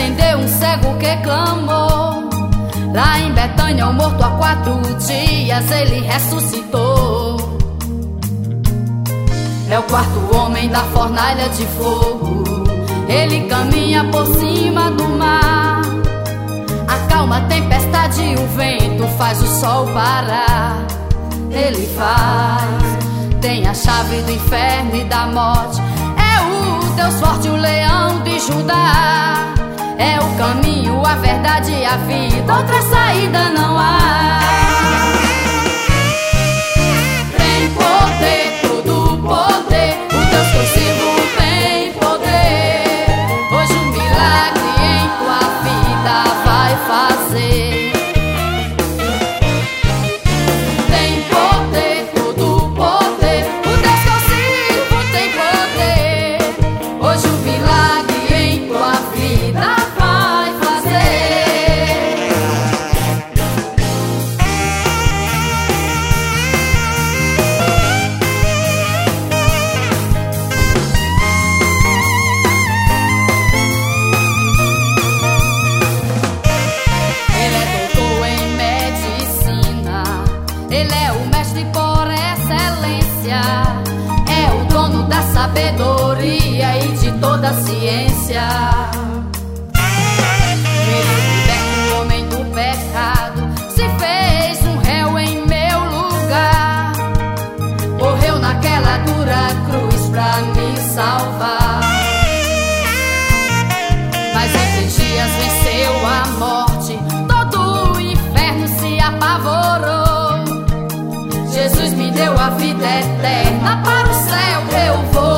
entendeu um cego que clamou. Lá em Betânia, o morto há 4 dias, ele ressuscitou. É o 4º homem da fornalha de fogo. Ele caminha por cima do mar, acalma a tempestade e o vento, faz o sol parar. Ele faz, tem a chave do inferno e da morte. É o Deus forte, o leão de Judá. É o caminho, a verdade e a vida, outra saída não há. Tem poder, todo poder, o Deus que eu sirvo tem poder. Hoje um milagre em tua vida vai fazer. Tem poder, todo poder, o Deus que eu sirvo tem poder. Hoje um milagre em tua vida vai fazer. Ele é doutor em medicina, ele é o mestre por excelência, é o dono da sabedoria e de toda a ciência. Ele liberta o homem do pecado, se fez um réu em meu lugar, morreu naquela dura cruz pra me salvar. Mas em 3 dias venceu a morte, todo o inferno se apavorou. Jesus me deu a vida eterna, para o céu eu vou.